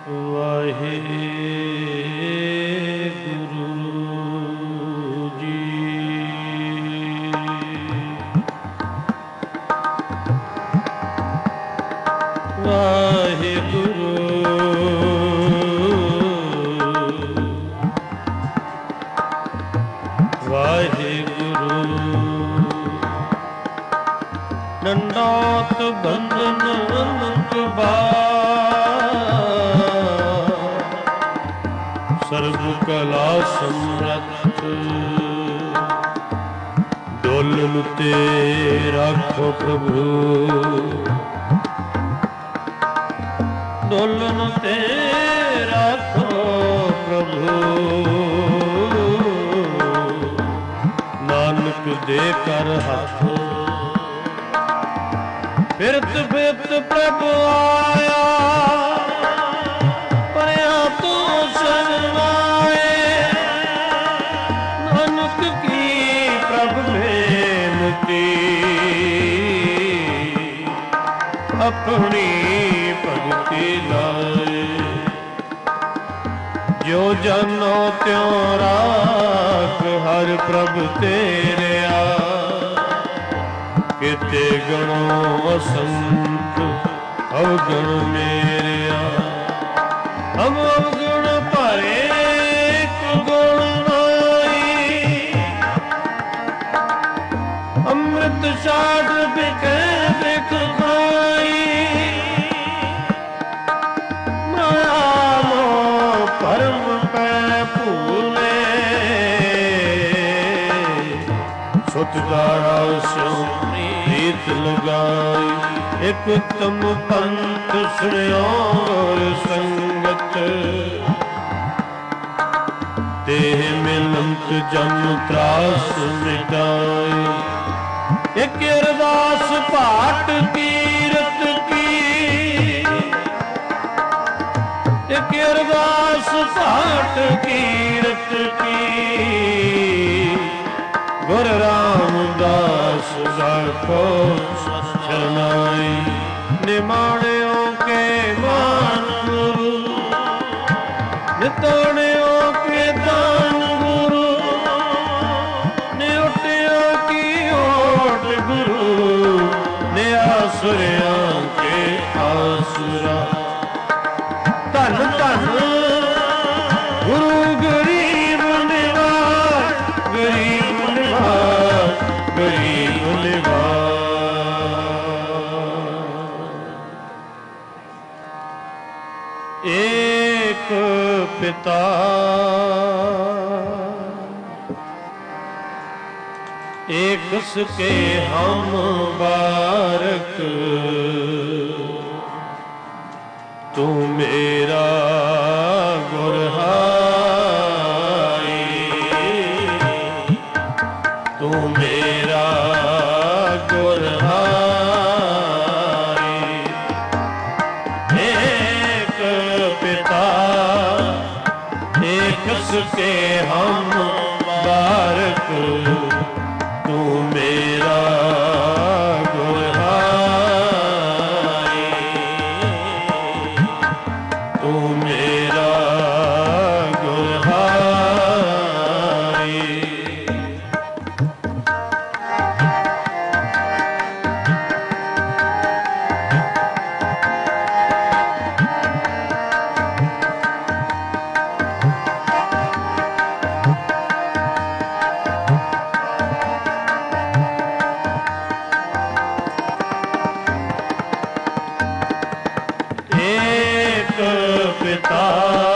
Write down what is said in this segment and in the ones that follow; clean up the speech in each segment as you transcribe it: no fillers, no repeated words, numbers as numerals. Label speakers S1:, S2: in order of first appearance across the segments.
S1: ਵਾਹਿਗੁਰੂ ਜੀ। ਵਾਹਿਗੁਰੂ ਵਾਹਿਗੁਰੂ। ਨੰਦਾਤ ਬੰਧਨ ਅਨੰਤ ਸਰਬ ਕਲਾ ਸਮਰੱਥ। ਡੋਲਨ ਤੇ ਰਾਖੋ ਪ੍ਰਭੂ, ਡੋਲਨ ਤੇ ਰਾਖੋ ਪ੍ਰਭੂ। ਨਾਨਕ ਦੇ ਕਰ ਹੱਥ ਫਿਰਤ ਫਿਰਤ ਪ੍ਰਭ ਆਇਆ। ਪਰਿਆ ਤੂੰ ਸਰਨਾਏ, ਨਾਨਕ ਕੀ ਪ੍ਰਭ ਬੇਨਤੀ। ਆਪਣੀ ਭਗਤੀ ਲਾਏ, ਜੋ ਜਾਨੋ ਤਿਉ ਰਾਖ ਹਰ ਪ੍ਰਭ ਤੇਰਿਆ। ਕਿਤੇ ਗਣੋ ਅਸੰਖ ਅਵਗਣ ਮੇਰਿਆ। ਹਮ ਅਵਗੁਣ ਭਰੇ ਇਕ ਗੁਣ ਨਾਈ। ਅੰਮ੍ਰਿਤ ਛਾੜ ਬਿਕੇ ਬਿਖ ਖਾਈ। ਮਾਇਆ ਮੋਹ ਭਰਮ ਪੈ ਭੂਲੇ। ਸੁਤ ਦਾਰਾ ਸਿਉ ਪ੍ਰੀਤ ਲਗਾਈ। ਇਕ ਉਤਮ ਪੰਥ ਸੁਣਿਓ ਗੁਰ ਸੰਗਤ। ਦੇਹ ਮਿਲੰਤ ਜਮ ਤਰਾਸ ਮਿਟਾਈ। ਇਕ ਅਰਦਾਸ ਭਾਟ ਕੀਰਤ ਕੀ। ਇਕ ਅਰਦਾਸ ਭਾਟ ਕੀਰਤ ਕੀ। ਗੁਰ ਰਾਮਦਾਸ ਰਾਖੋ ਸ਼ਰਨਾਈ। ਨਿਮਾਣਿਓ ਕੇ ਮਾਨ ਗੁਰੂ, ਨਿਤਾਣਿਓ ਕੇ ਦਾਨ ਗੁਰੂ। ਨਿਉਟਿਓ ਕੀ ਓਟ ਗੁਰੂ, ਨਿਆਸੁਰਿਆਂ ਕੇ ਆਸੁਰਾ। ਧੰਨ ਧੰਨ ਗੁਰੂ ਗਰੀਬ ਨਿਵਾਜ, ਗਰੀਬ ਨਿਵਾਜ, ਗਰੀਬ ਨਿਵਾਜ। ਏਕ ਪਿਤਾ ਏਕ ਸਕੇ ਹਮ ਬਾਰਕ। ਤੂੰ ਮੇਰਾ ਗੁਰ ਹਾਈ। ਤੂੰ ਮੇਰਾ ਗੁਰ ਹਾਈ। ਏਕ ਪਿਤਾ ਏਕ ਸਕੇ ਹਮ ਬਾਰਕ। ਤੂੰ ਮੇਰਾ ਗੁਰ ਹਾਈ। ਤੂੰ ਮੇਰਾ ਗੁਰ ਹਾਈ। पिता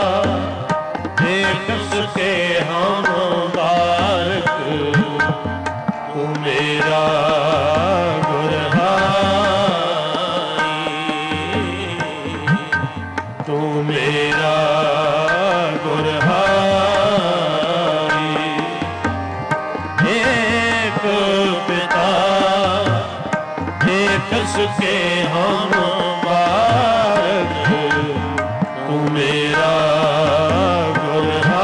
S1: एक सके हम बारक। तू मेरा गुर हाई। तू मेरा गुर हाई। एक पिता एक सके हम बारक। तू मेरा गुर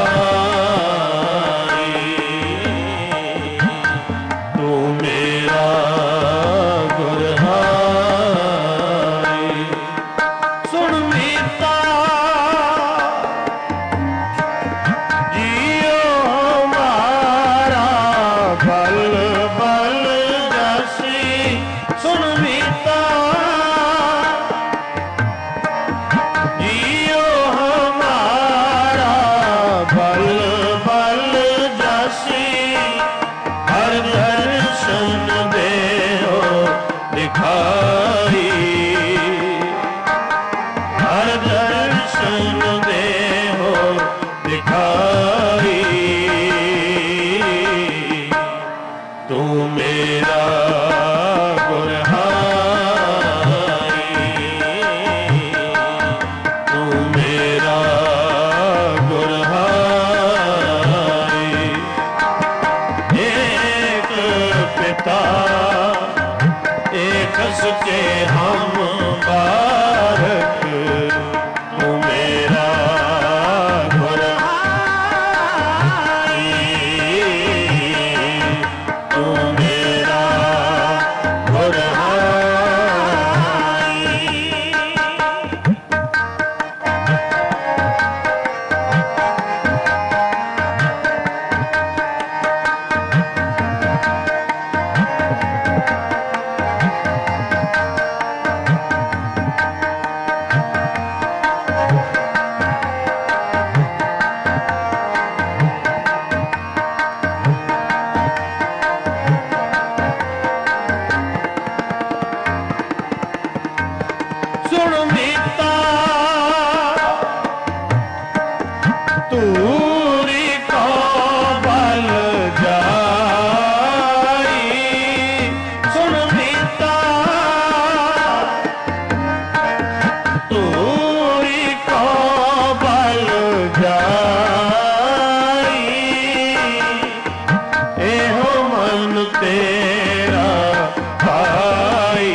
S1: हाई। तू मेरा गुर हाई। सुन मीता ਸੁਣ ਮੀਤਾ ਤੂਰੀ ਕੋ ਬਲ ਜਾਈ, ਸੁਣ ਮੀਤਾ ਤੂਰੀ ਕੋ ਬਲ ਜਾਈ, ਇਹੋ ਮਨ ਤੇਰਾ ਭਾਈ,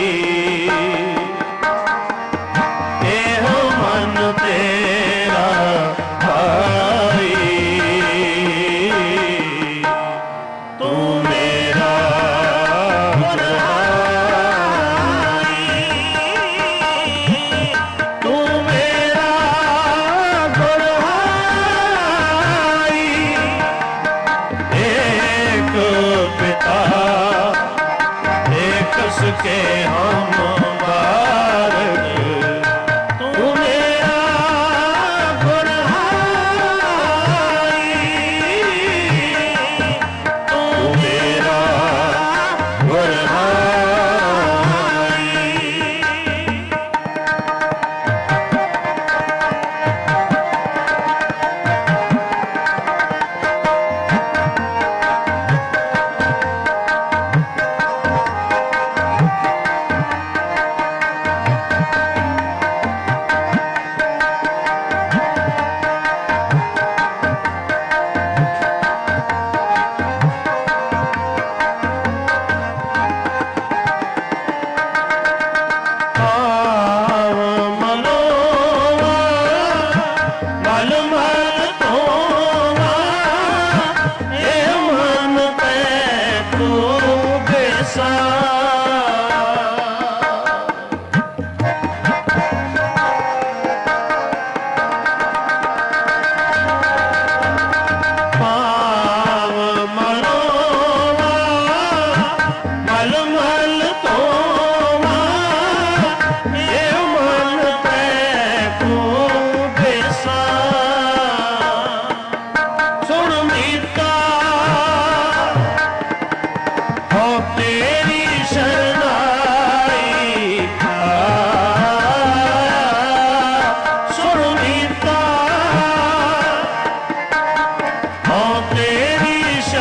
S1: ਇਹੋ ਮਨ ਤੇਰਾ ਭਾਈ, ਤੂੰ ਮੇਰਾ ਗੁਰਹਾਈ, ਤੂੰ ਮੇਰਾ ਗੁਰਹਾਈ, ਏਕ ਪਿਤਾ ਏਕ ਸਕੇ ਹਮ ਬਾਰਕ, ਤੂੰ ਮੇਰਾ ਗੁਰਹਾਈ, ਤੂੰ ਮੇਰਾ ਗੁਰਹਾਈ। ਭਾਵ ਮਨੋਵਾ ਮਲ ਮਲ ਧੋਵਾ, ਇਹ ਮਨ ਤੇ ਤੂੰ ਬੇਸਾ, ਭਾਵ ਮਨੋਵਾ ਮਲ ਮਲ ਧੋਵਾ, ਇਹ ਮਨ ਤੇ ਤੂੰ ਬੇਸਾ, ਸੁਣ ਮੀਤਾ ਹੋ ਤੇਰੀ ਸ਼ਰਨਾਈ ਆਇਆ, ਸੁਣ ਮੀਤਾ ਹੋ ਤੇਰੀ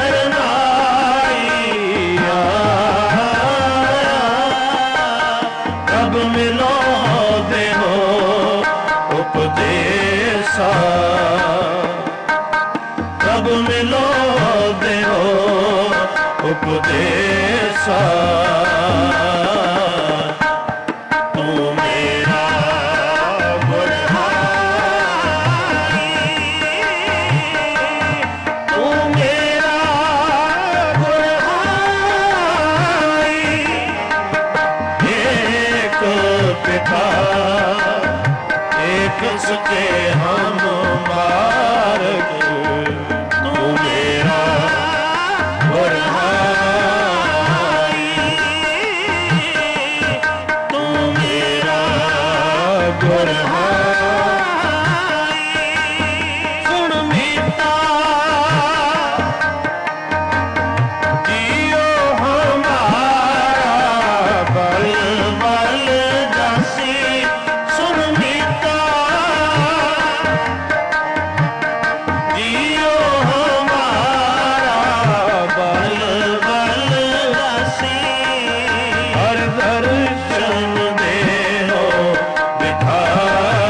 S1: ਸ਼ਰਨਾਈ ਆਇਆ, ਪ੍ਰਭ ਮਿਲੋ ਦੇਵੋ ਉਪਦੇਸਾ, ਪ੍ਰਭ ਮਿਲੋ ਦੇਵੋ ਉਪਦੇਸਾ, ਤੂੰ ਮੇਰਾ ਗੁਰਹਾਈ, ਤੂੰ ਮੇਰਾ ਗੁਰਹਾਈ, ਏਕ ਪਿਤਾ ਏਕ ਸਕੇ ਹਮ ਬਾਰਕ, ਤੂੰ ਮੇਰਾ ਗੁਰਹਾਈ, ਤੂੰ ਮੇਰਾ ਗੁਰਹਾਈ, ਸੁਣ ਮੀਤਾ ਜੀਓ ਹਮਾਰਾ ਬਲ ਬਲ ਜਾਸੀ, ਸੁਣ ਮੀਤਾ ਜੀਓ ਹਮਾਰਾ ਬਲ ਬਲ ਜਾਸੀ, ਹਰ ਦਰਸ਼ਨ ਦੇਹੋ ਵਿਖਾਈ,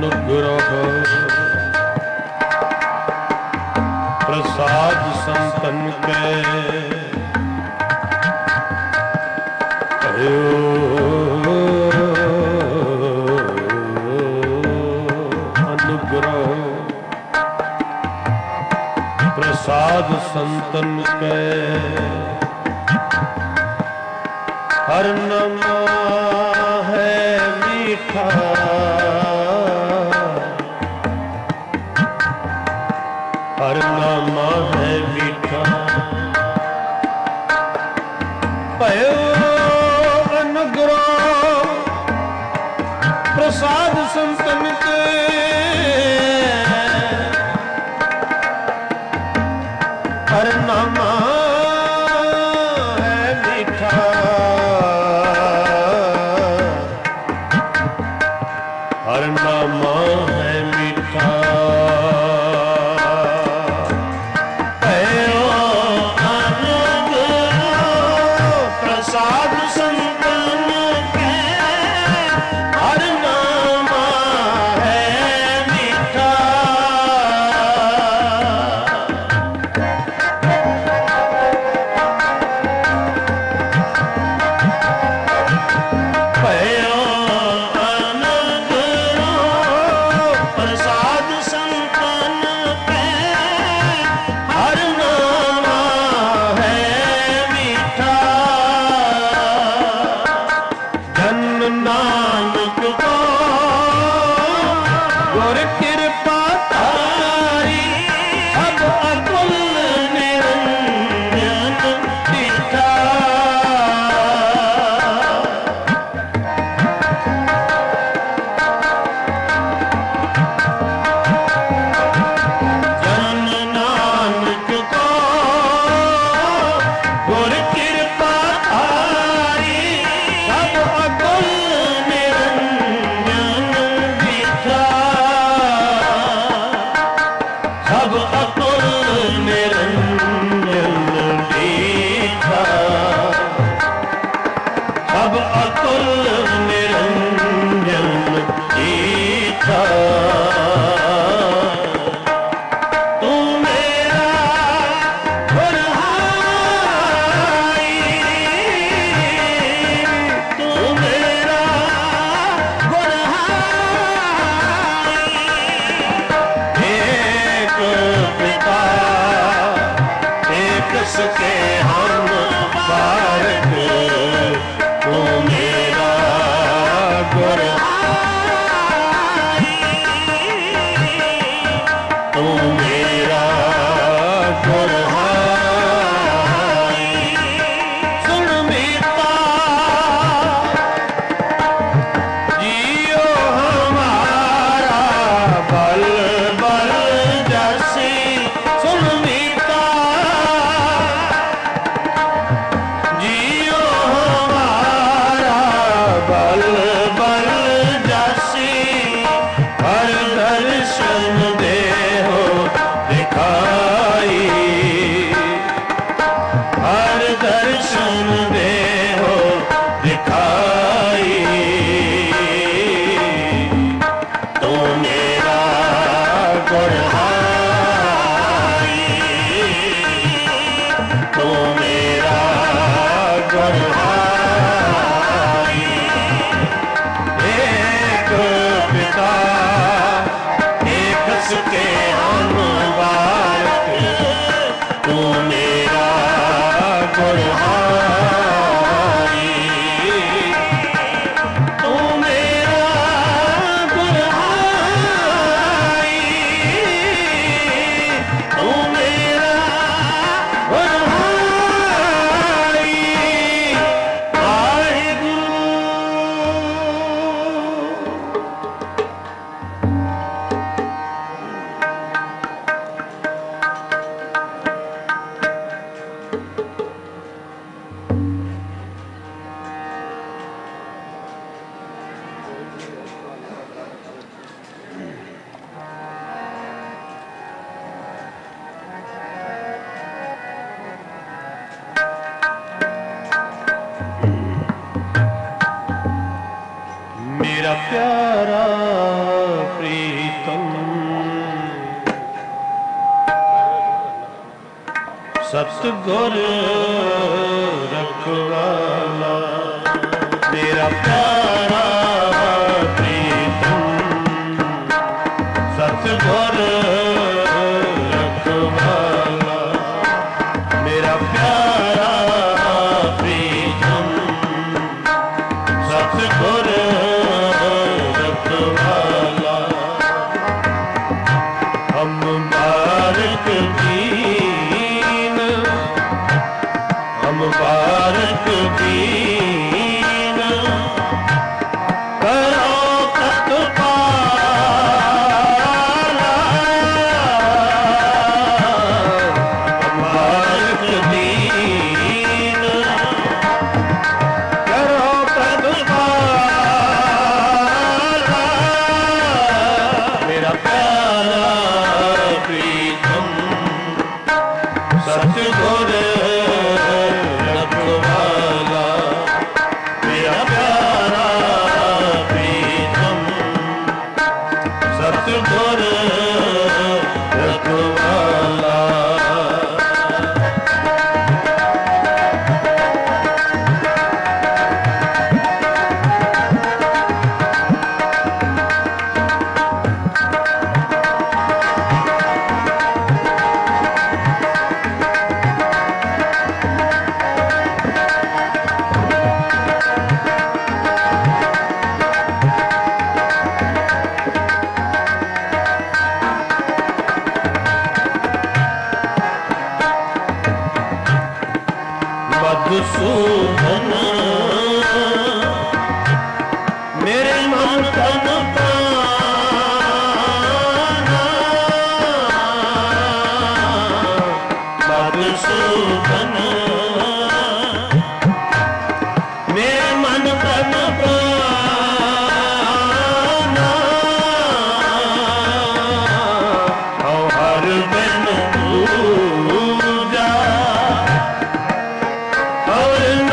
S1: अनुग्रह प्रसाद संतन के अनुग्रह प्रसाद संतन के हर नमा है मीठा हर नामा है मीठा भयो अनुग्रह प्रसाद संतन के हर नामा है मीठा हर नामा है मीठा मेरा प्यारा प्रिय सतगुर रखवाला मेरा प्यारा प्रीतम सतगुर रखवाला मेरा प्यारा प्रीतम सतगुर रखवाला हम बारक दीन हम बारक दीन करो प्रतिपाला हम बारक दीन करो प्रतिपाला मेरा प्यारा प्रीतम सतगुर रखवाला मेरा प्यारा प्रीतम सतगुर रखवाला मधुसूदन मेरे मन तन प्राणा मधुसूदन मेरे मन तन प्राणा हर बिन पूजा और न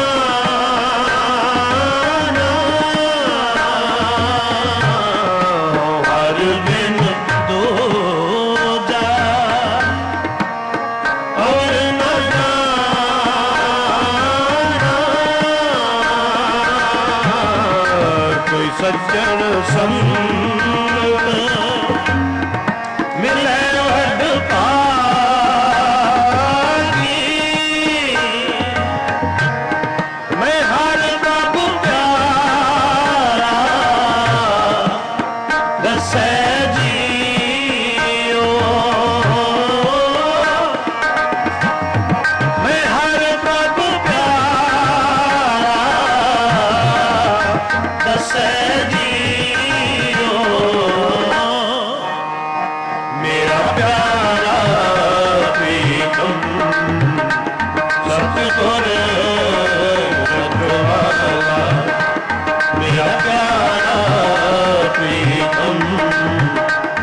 S1: जाना हर दिन दो जा और न जाना कोई सज्जन संग मिले वड पागी मैं हर बाबू प्यारा दसे जियो मैं हर बाबू प्यारा दसे जियो मेरा प्यारा प्रीतम सतगुर मेरा प्यारा प्रीतम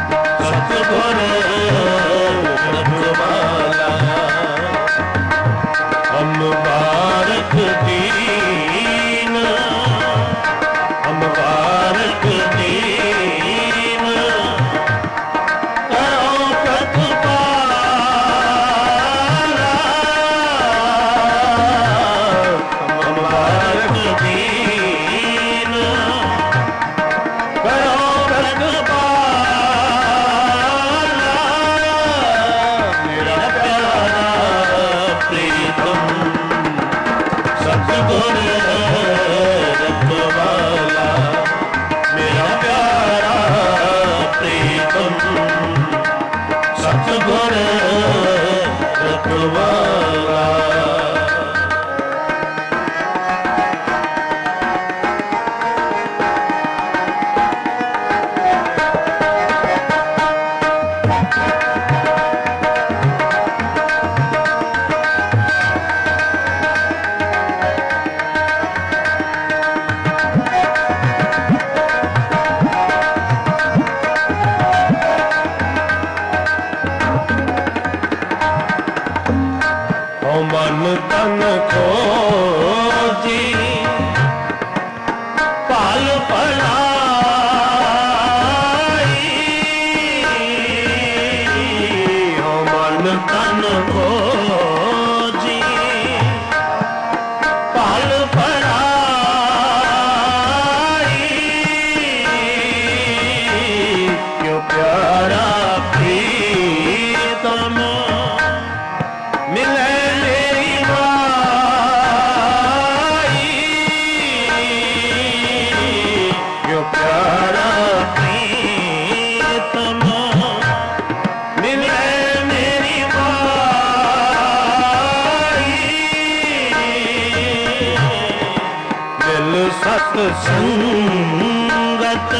S1: संगत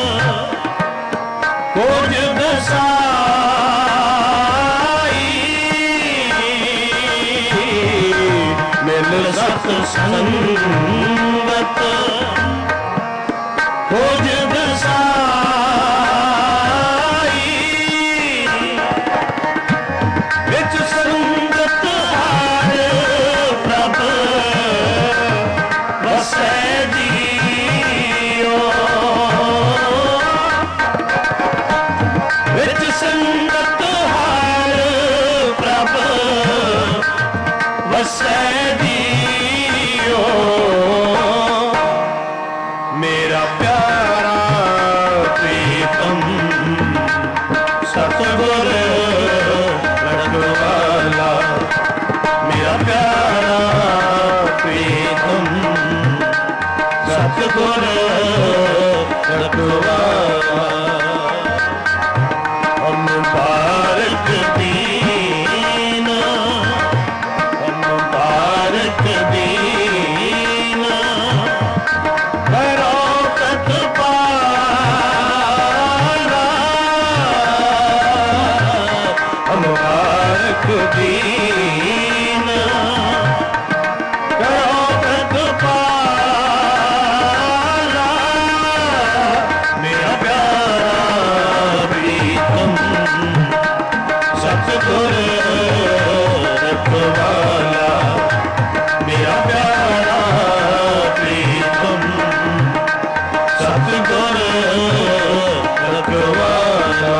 S1: को जुग साई, मिल सत संगत को जुग साई, विच संगत हार प्रभ वसै जियो, विच संगत हार प्रभ वसै जियो, मेरा प्यारा प्रीतम सतगुर रखवाला, मेरा प्यारा प्रीतम सतगुर रखवाला, हम बारक दीन, हम बारक दीन, करो तत्पाला, हम बारक दीन, करो तत्पाला, मेरा प्यारा प्रीतम सतगुर रखवाला, मेरा प्यारा प्रीतम सतगुर रखवाला।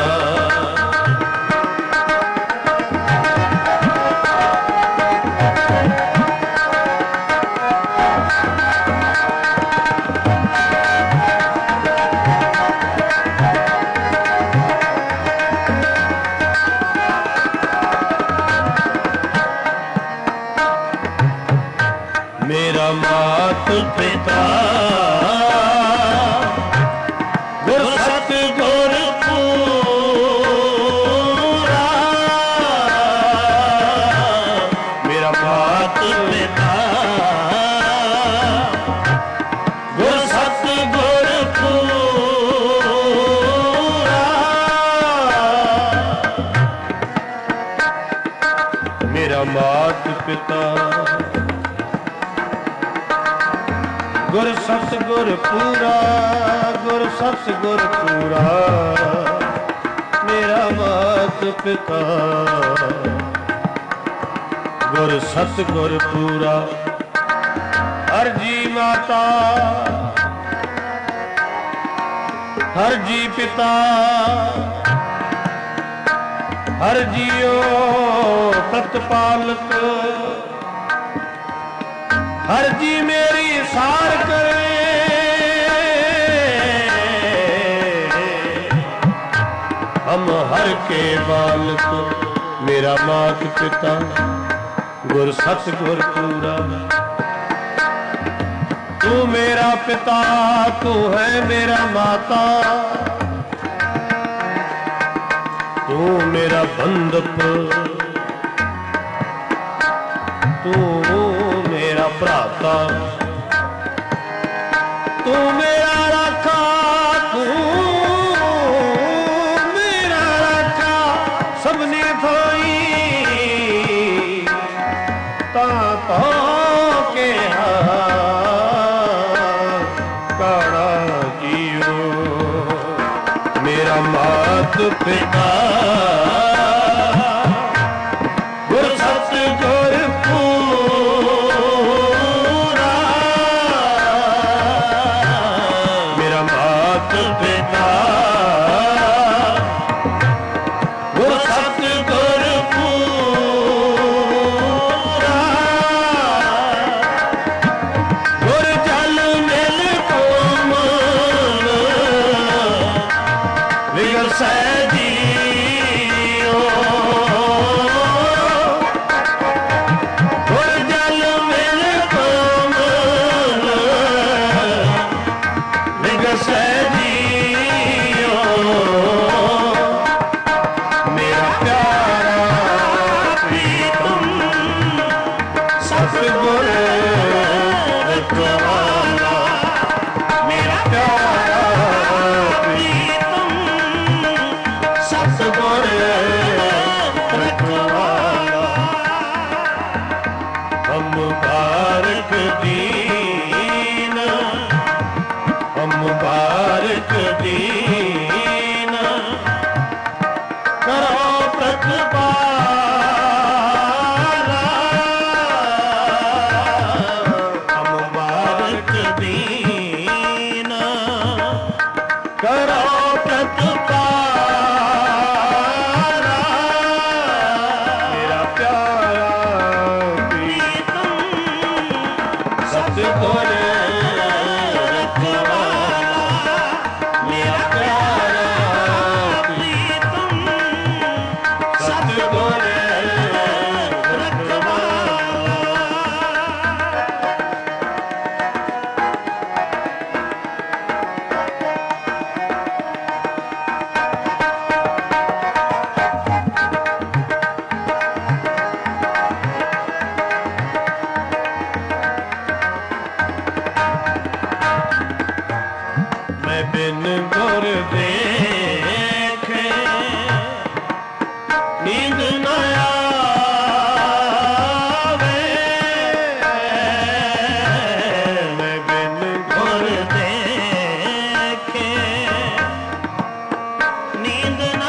S1: मेरा मात पिता गुर सतगुर पूरा, मेरा मात पिता गुर सतगुर पूरा, मेरा मात पिता गुर सतगुर पूरा, गुर सतगुर पूरा, मेरा मात पिता गुर सतगुर पूरा, हर जी माता हर जी पिता, हर जियो तत्पालक, हर जी मेरी सार करे, हम हर के बालक, मेरा मात पिता गुर सतगुर पूरा, तू मेरा पिता तू है मेरा माता, तू मेरा बंधप, तू मेरा भ्राता, तू मेरा राखा, तू मेरा राखा, सबने थोई ता तो के काड़ा जियो, मेरा मात पिता गुर सतगुर पूरा, मेरा मात पिता गुर सतगुर पूरा, गुर जल मिल कोमल विगसै जियो, गुर जल मिल कोमल विगसै जियो, मेरा प्यारा प्रीतम सतगुर रखवाला,
S2: ਨੀਂਦ ਨਾ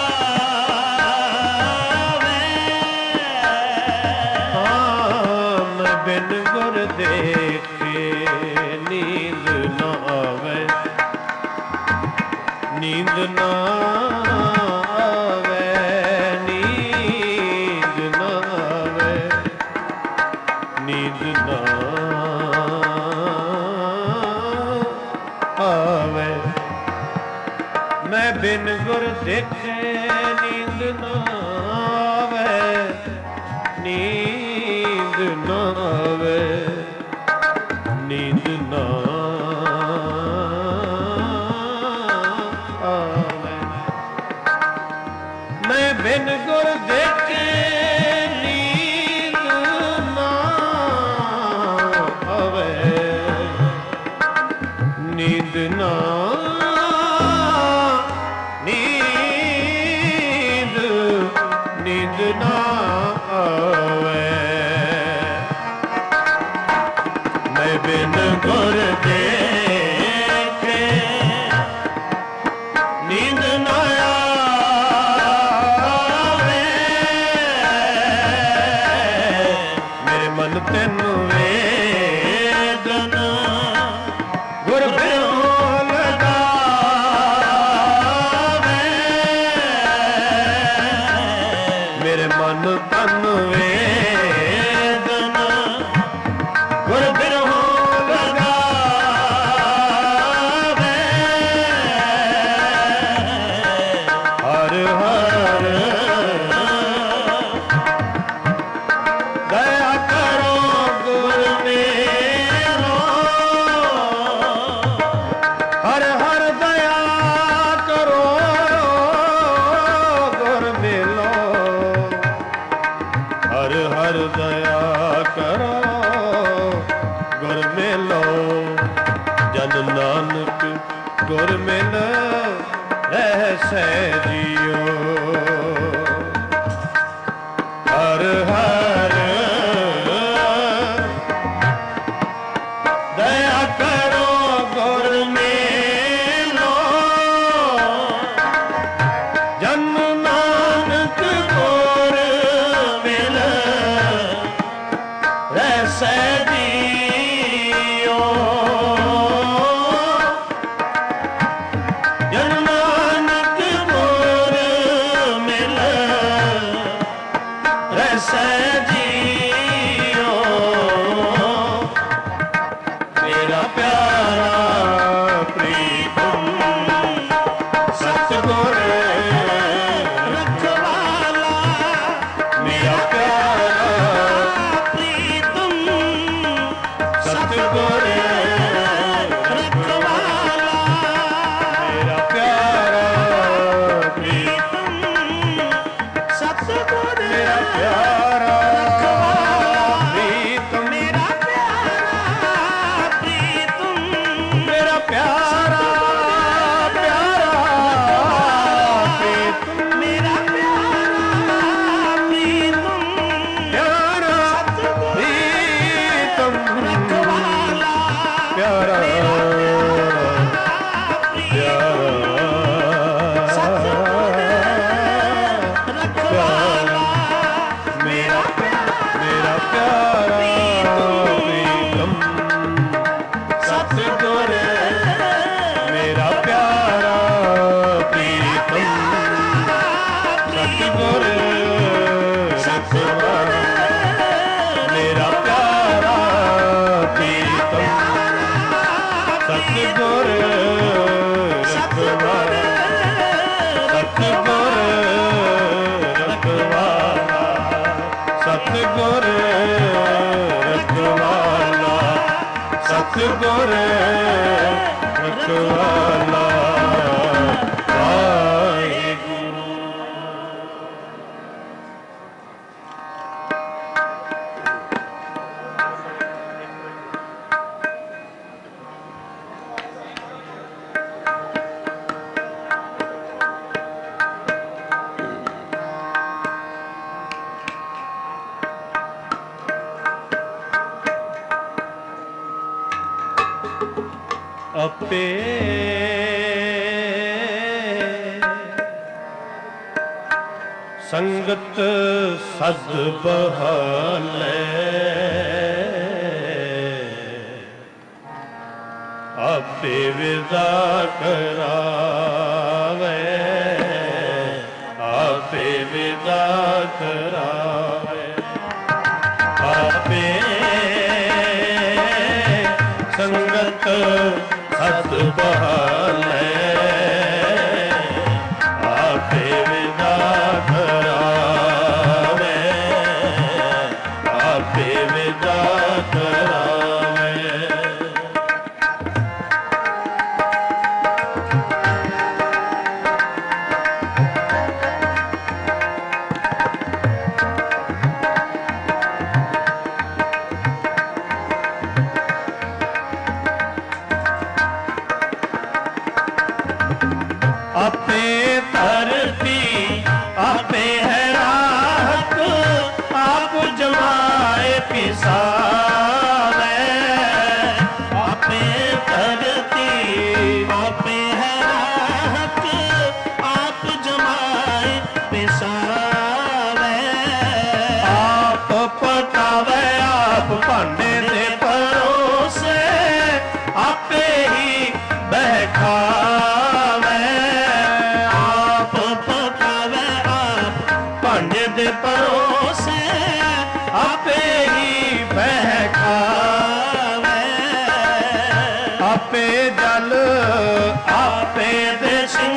S2: ਆਵੇ।
S1: ਮੈਂ ਬਿਨ ਗੁਰ ਦੇਖੇ ਨੀਂਦ ਨਾ ਆਵੇ, ਨੀਂਦ ਨਾ ਆਵੇ, ਨੀਂਦ ਨਾ ਆਵੇ, ਨੀਂਦ ਨਾ ਆਵੇ। ਮੈਂ ਬਿਨ ਗੁਰ ਦੇਖੇ ਨੀਂਦ ਨਾ ਆਵੇ, ਨੀਂਦ ਨਾ ਆਵੇ, ਨੀਂਦ ਨਾ ਆਵੇ। ਮੈਂ ਬਿਨ ਗੁਰ ਦੇਖੇ ਨੀਂਦ ਨਾ ਆਵੇ, ਨੀਂਦ ਨਾ ਨੀਂਦ ਨਾ ਆਵੇ। ਮੈਂ ਬਿਨ ਗੁਰ ਦੇਖੇ ਨੀਂਦ ਨਾ ਆਵੇ। ਮੇਰੇ ਮਨ ਤੈਨੂੰ ਵੇਦਨ ਗੁਰ ਬਿਰਹੋਂ ਲਗਾਵੇ। ਮੇਰੇ ਮਨ ਤਨ ਵੇਦਨ ਗੁਰ ਬਿਰਹੋਂ ਲਗਾਵੇ। ਹਰ ਹਰ ਦਇਆ ਕਰੋ ਗੁਰ ਮੇਰੋ। ਹਰ ਹਰ ਦਇਆ ਕਰੋ ਗੁਰ ਮੇਲੋ। ਹਰ ਹਰ ਦਇਆ ਕਰੋ ਗੁਰ ਮੇਲੋ। ਜਨ ਨਾਨਕ ਗੁਰ ਮਿਲ ਰਹਿਸੈ ਜੀਓ। ਹਰ ਹਰ ਦਇਆ ਕਰੋ ਗੁਰ ਮੇਲੋ। ਜਨ ਨਾਨਕ ਗੁਰ ਮਿਲ ਰਹਿਸੈ ਜੀਓ। ਜਨ ਨਾਨਕ ਗੁਰ ਮਿਲ ਰਹਿਸੈ ਜੀਓ। ਮੇਰਾ ਪਿਆਰਾ ਪ੍ਰੀਤਮ ਸਤਿਗੁਰ ਰਖਵਾਲਾ। ਮੇਰਾ ਪਿਆਰਾ ਪ੍ਰੀਤਮ ਸਤਿਗੁਰ ਰਖਵਾਲਾ। ਮੇਰਾ ਪਿਆਰਾ ਪ੍ਰੀਤਮ ਸਤਿਗੁਰ ਮੇਰਾ ਪਿਆਰਾ ਪ੍ਰੀਤਮ। ਮੇਰਾ ਪਿਆਰਾ ਪ੍ਰੀਤਮ। ਮੇਰਾ ਪਿਆਰਾ ਪਿਆਰਾ ਪ੍ਰੀਤਮ। ਮੇਰਾ ਪਿਆਰਾ ਪ੍ਰੀਤਮ। ਪਿਆਰਾ ਪ੍ਰੀਤਮ ਰਖਵਾਲਾ। ਪਿਆਰਾ ਪਿਆਰਾ ਸਤਿਗੁਰ ਰਖਵਾਲਾ। ਮੇਰਾ ਪਿਆਰਾ ਪ੍ਰੀਤਮ ਸਤਿਗੁਰ। ਮੇਰਾ ਪਿਆਰਾ ਪ੍ਰੀਤਮ ਸਤਿਗੁਰ ਰਖਵਾਲਾ। ਮੇਰਾ ਪਿਆਰਾ ਪ੍ਰੀਤਮ ਸਤਿਗੁਰ ਰਖਵਾਲਾ। ਸਤਿਗੁਰ ਰਖਵਾਲਾ। ਸਤਿਗੁਰ ਰਖਵਾਲਾ। ਸਤਿਗੁਰ ਰਖਵਾਲਾ। ਵਾਹਿਗੁਰੂ। ਆਪੇ ਸੰਗਤ ਸਦ ਬਹਾਲੇ ਆਪੇ ਵਿਦਾ ਕਰਾਵੇ ਆਪੇ ਵਿਦਾ ਕਰਾਵੇ ਆਪੇ ਸੰਗਤ ਸਦ ਬਹਾਲੇ ਆਪੇ ਵਿਦਾ ਕਰਾਵੇ ਆਪੇ ਵਿਦਾ ਕਰਾਵੇ ਆਪੇ ਧਰਤੀ ਆਪੇ ਹੈ ਰਾਤ ਆਪ ਜਮਾਏ ਪਿਸਾਵੇ ਆਪੇ ਧਰਤੀ ਆਪੇ ਹੈ ਰਾਤ ਆਪ ਜਮਾਏ ਪਿਸਾਵੇ ਆਪ ਪਕਾਵੇ ਆਪ ਭਾਂਡੇ ਤੇ ਪਰੋਸੇ ਆਪੇ ਹੀ ਬਹਿਕਾਵੇ ਦੇ ਪਰੋਸੇ ਆਪੇ ਹੀ ਬਹਿਕਾਵੇ ਆਪੇ ਜਲ ਆਪੇ ਦੇ ਸਿੰਘ